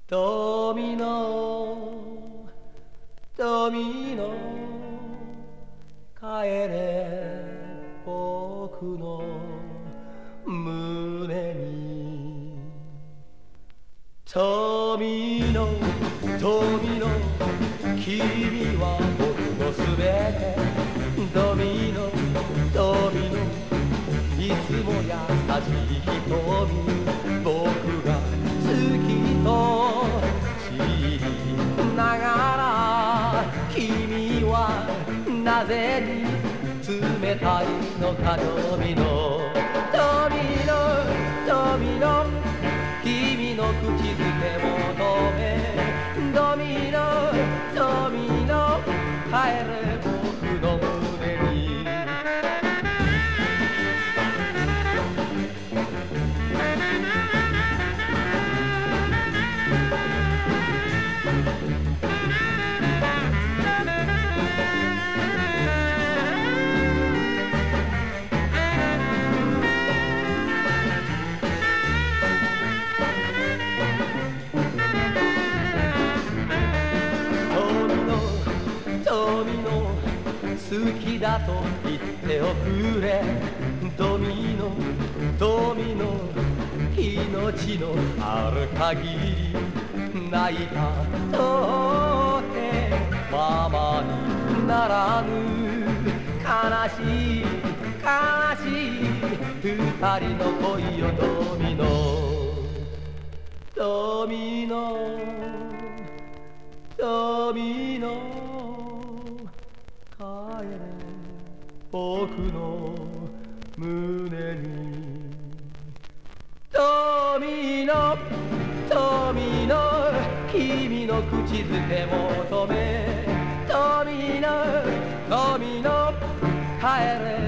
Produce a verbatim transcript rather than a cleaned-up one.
ドミノドミノ帰れ僕の胸にドミノドミノ君は僕のすべてドミノドミノいつも優しい瞳僕が好きと知りながら君はなぜに冷たいのかドミノドミノドミノ君の口づけ求めドミノドミノ帰れ僕の胸にドミノ好きだと言っておくれドミノドミノ命のある限り泣いたとてままにならぬ悲しい悲しい二人の恋よドミノドミノドミノ帰れ僕の胸にドミノドミノ君の口づけ求めドミノドミノ帰れ